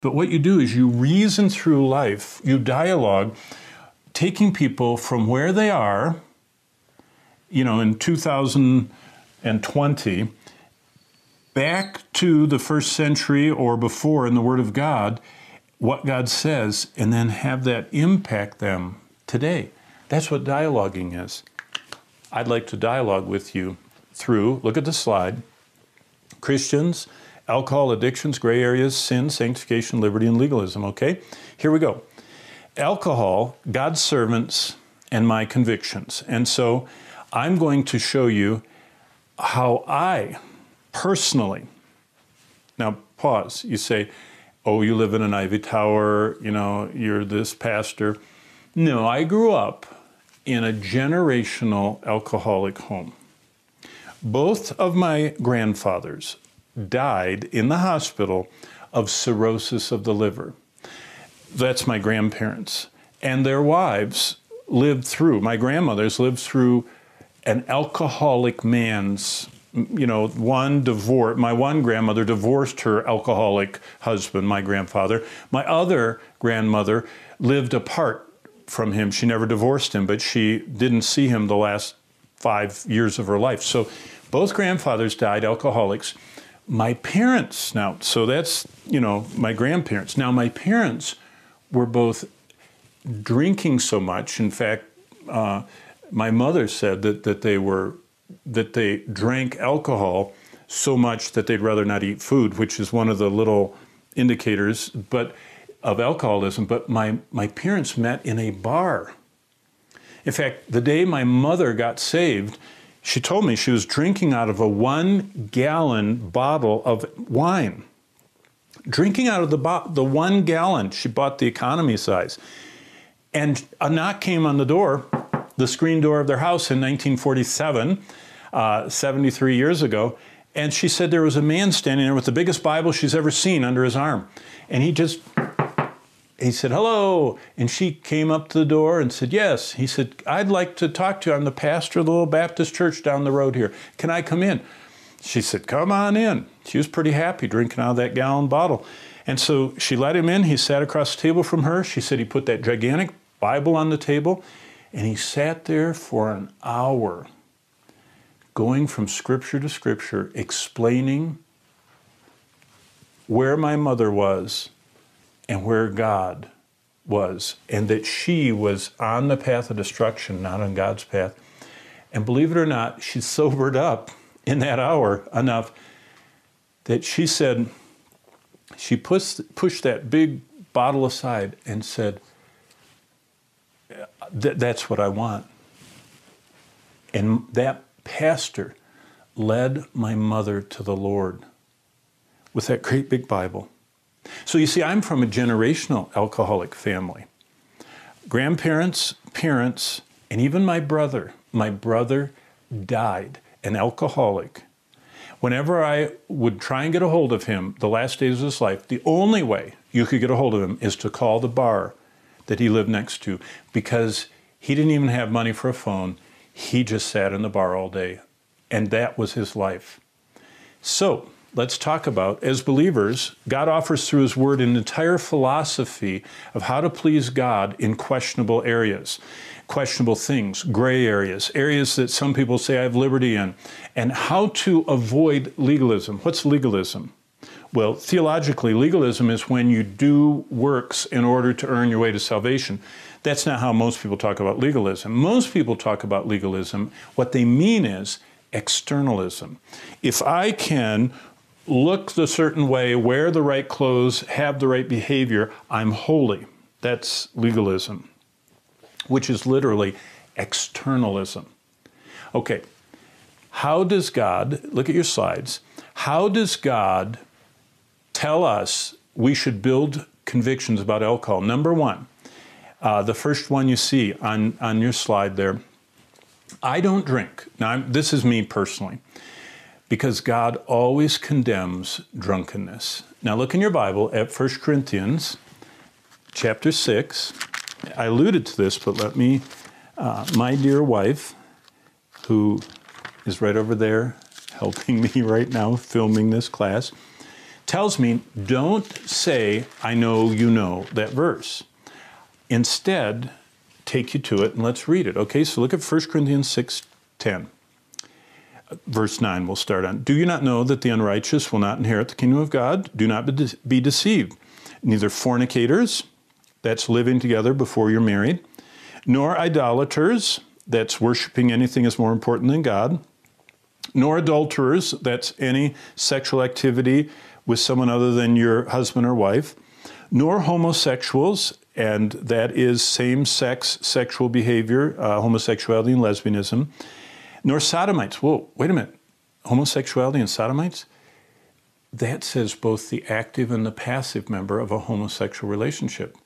But what you do is you reason through life, you dialogue, taking people from where they are, in 2020, back to the first century or before in the Word of God, what God says, and then have that impact them today. That's what dialoguing is. I'd like to dialogue with you through, look at the slide, Christians, alcohol, addictions, gray areas, sin, sanctification, liberty, and legalism, okay? Here we go. Alcohol, God's servants, and my convictions. And so I'm going to show you how I personally, now pause, you say, oh, you live in an ivy tower, you're this pastor. No, I grew up in a generational alcoholic home. Both of my grandfathers died in the hospital of cirrhosis of the liver. That's my grandparents. And their wives my grandmothers lived through an alcoholic man's, one divorce. My one grandmother divorced her alcoholic husband, my grandfather. My other grandmother lived apart from him. She never divorced him, but she didn't see him the last 5 years of her life. So both grandfathers died alcoholics. My parents now, so that's, my grandparents. Now my parents were both drinking so much. In fact, my mother said that they drank alcohol so much that they'd rather not eat food, which is one of the little indicators of alcoholism. But my parents met in a bar. In fact, the day my mother got saved, she told me she was drinking out of a 1-gallon bottle of wine. Drinking out of the 1 gallon. She bought the economy size. And a knock came on the door, the screen door of their house in 1947, 73 years ago. And she said there was a man standing there with the biggest Bible she's ever seen under his arm. And he said, hello. And she came up to the door and said, yes. He said, I'd like to talk to you. I'm the pastor of the little Baptist church down the road here. Can I come in? She said, come on in. She was pretty happy drinking out of that gallon bottle. And so she let him in. He sat across the table from her. She said he put that gigantic Bible on the table, and he sat there for an hour, going from scripture to scripture, explaining where my mother was and where God was, and that she was on the path of destruction, not on God's path. And believe it or not, she sobered up in that hour enough that she said, she pushed that big bottle aside and said, that's what I want. And that pastor led my mother to the Lord with that great big Bible. So you see, I'm from a generational alcoholic family. Grandparents, parents, and even my brother. My brother died an alcoholic. Whenever I would try and get a hold of him the last days of his life, the only way you could get a hold of him is to call the bar that he lived next to, because he didn't even have money for a phone. He just sat in the bar all day, and that was his life. So let's talk about, as believers, God offers through his word an entire philosophy of how to please God in questionable areas, questionable things, gray areas, areas that some people say I have liberty in, and how to avoid legalism. What's legalism? Well, theologically, legalism is when you do works in order to earn your way to salvation. That's not how most people talk about legalism. Most people talk about legalism. What they mean is externalism. If I can look the certain way, wear the right clothes, have the right behavior, I'm holy. That's legalism, which is literally externalism. Okay, how does God, look at your slides, how does God tell us we should build convictions about alcohol? Number one, the first one you see on your slide there, I don't drink. Now, this is me personally, because God always condemns drunkenness. Now, look in your Bible at 1 Corinthians chapter 6. I alluded to this, but let me, my dear wife, who is right over there helping me right now, filming this class, tells me don't say, I know you know that verse. Instead, take you to it and let's read it. Okay, so look at 1 Corinthians 6:10. Verse 9 we'll start on. Do you not know that the unrighteous will not inherit the kingdom of God? Do not be deceived. Neither fornicators, that's living together before you're married, nor idolaters, that's worshiping anything as more important than God, nor adulterers, that's any sexual activity with someone other than your husband or wife, nor homosexuals, and that is same-sex sexual behavior, homosexuality and lesbianism, nor sodomites. Whoa, wait a minute. Homosexuality and sodomites? That says both the active and the passive member of a homosexual relationship.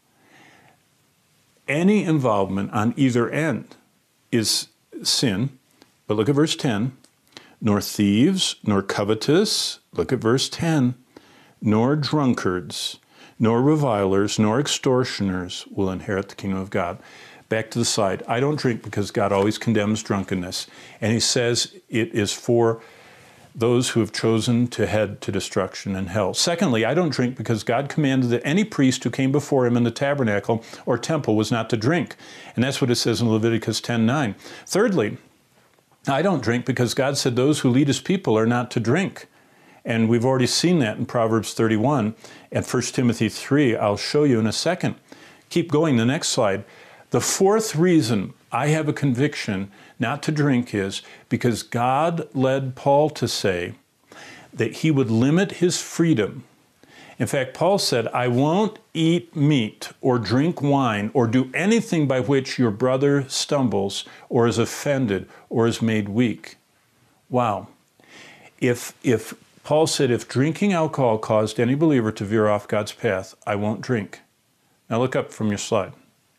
Any involvement on either end is sin. But look at verse 10. Nor thieves, nor covetous, look at verse 10, nor drunkards, nor revilers, nor extortioners will inherit the kingdom of God. Back to the slide. I don't drink because God always condemns drunkenness. And he says it is for those who have chosen to head to destruction and hell. Secondly, I don't drink because God commanded that any priest who came before him in the tabernacle or temple was not to drink. And that's what it says in Leviticus 10:9. Thirdly, I don't drink because God said those who lead his people are not to drink. And we've already seen that in Proverbs 31 and 1 Timothy 3. I'll show you in a second. Keep going, the next slide. The fourth reason I have a conviction not to drink is because God led Paul to say that he would limit his freedom. In fact, Paul said, I won't eat meat or drink wine or do anything by which your brother stumbles or is offended or is made weak. Wow. If Paul said, if drinking alcohol caused any believer to veer off God's path, I won't drink. Now look up from your slide.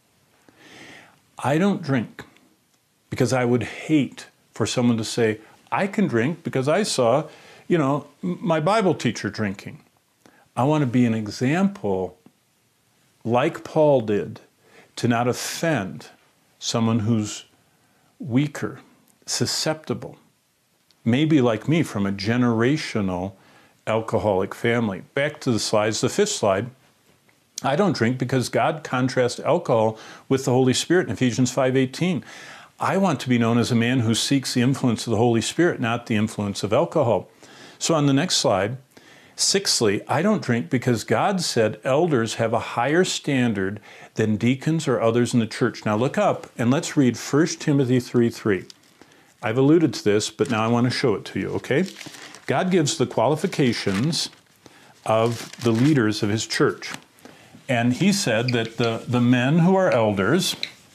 I don't drink because I would hate for someone to say, I can drink because I saw, my Bible teacher drinking. I want to be an example, like Paul did, to not offend someone who's weaker, susceptible, maybe like me from a generational alcoholic family. Back to the slides, the fifth slide. I don't drink because God contrasts alcohol with the Holy Spirit in Ephesians 5:18. I want to be known as a man who seeks the influence of the Holy Spirit, not the influence of alcohol. So on the next slide, sixthly, I don't drink because God said elders have a higher standard than deacons or others in the church. Now look up and let's read 1 Timothy 3:3. I've alluded to this, but now I want to show it to you, okay? God gives the qualifications of the leaders of his church. And he said that the men who are elders,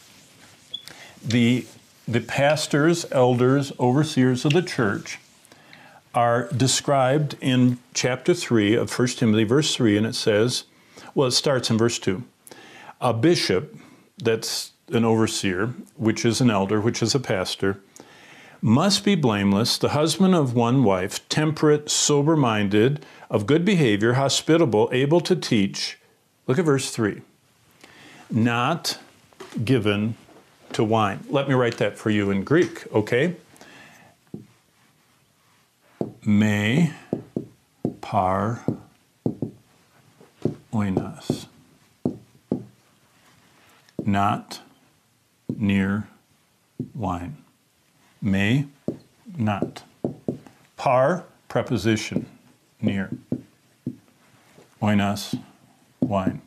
the pastors, elders, overseers of the church, are described in chapter 3 of 1 Timothy, verse 3, and it says, well, it starts in verse 2. A bishop, that's an overseer, which is an elder, which is a pastor, must be blameless, the husband of one wife, temperate, sober-minded, of good behavior, hospitable, able to teach. Look at verse 3. Not given to wine. Let me write that for you in Greek, okay? Me par oinos. Not near wine. May, not. Par, preposition, near. Oinos, wine.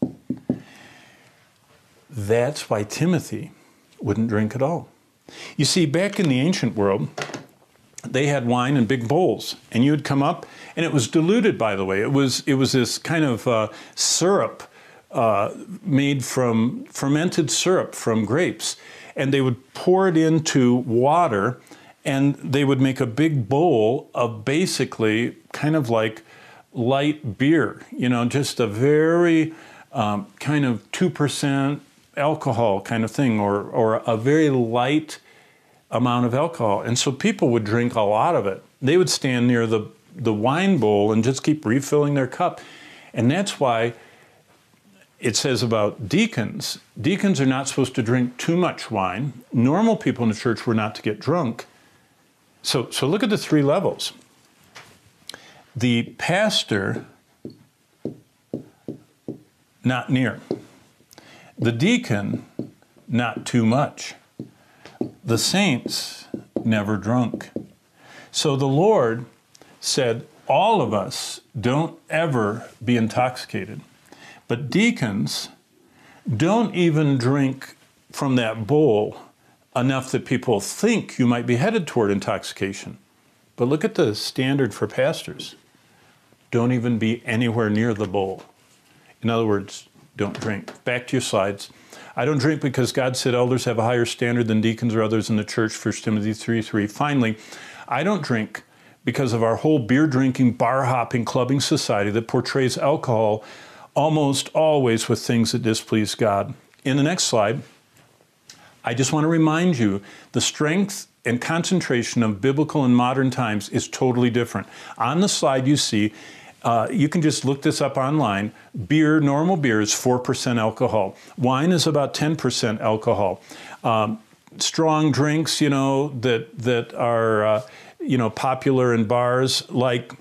That's why Timothy wouldn't drink at all. You see, back in the ancient world, they had wine in big bowls, and you would come up, and it was diluted, by the way. It was this kind of syrup made from fermented syrup from grapes, and they would pour it into water, and they would make a big bowl of basically kind of like light beer, just a very kind of 2% alcohol kind of thing, or a very light amount of alcohol. And so people would drink a lot of it. They would stand near the wine bowl and just keep refilling their cup. And that's why it says about deacons are not supposed to drink too much wine. Normal people in the church were not to get drunk. So look at the three levels. The pastor not near. The deacon, not too much. The saints, never drunk. So the Lord said, all of us don't ever be intoxicated. But deacons, don't even drink from that bowl enough that people think you might be headed toward intoxication. But look at the standard for pastors. Don't even be anywhere near the bowl. In other words, don't drink. Back to your slides. I don't drink because God said elders have a higher standard than deacons or others in the church, 1 Timothy 3:3. Finally, I don't drink because of our whole beer drinking, bar hopping, clubbing society that portrays alcohol almost always with things that displease God. In the next slide, I just want to remind you the strength and concentration of biblical and modern times is totally different. On the slide you see, you can just look this up online. Beer, normal beer is 4% alcohol. Wine is about 10% alcohol. Strong drinks, that are, popular in bars like,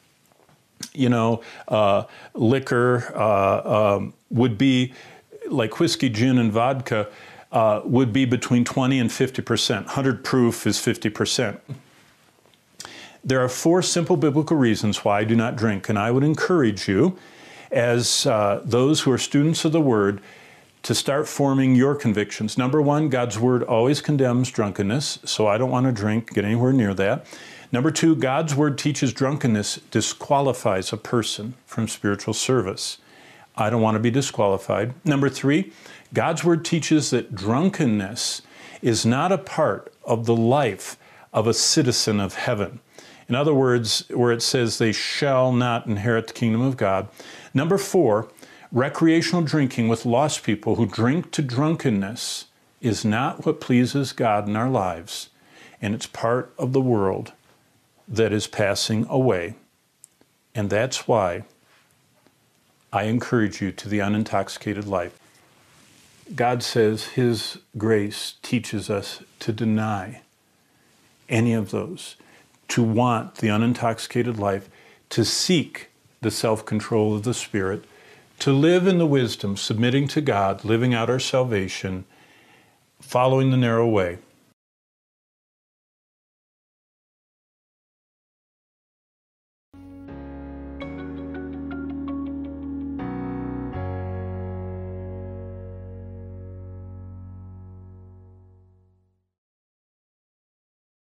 liquor would be like whiskey, gin, and vodka would be between 20 and 50%. 100 proof is 50%. There are 4 simple biblical reasons why I do not drink, and I would encourage you, as those who are students of the Word, to start forming your convictions. Number 1, God's Word always condemns drunkenness, so I don't want to drink, get anywhere near that. Number 2, God's Word teaches drunkenness disqualifies a person from spiritual service. I don't want to be disqualified. Number 3, God's Word teaches that drunkenness is not a part of the life of a citizen of heaven. In other words, where it says they shall not inherit the kingdom of God. Number 4, recreational drinking with lost people who drink to drunkenness is not what pleases God in our lives, and it's part of the world that is passing away. And that's why I encourage you to the unintoxicated life. God says His grace teaches us to deny any of those, to want the unintoxicated life, to seek the self-control of the Spirit, to live in the wisdom, submitting to God, living out our salvation, following the narrow way.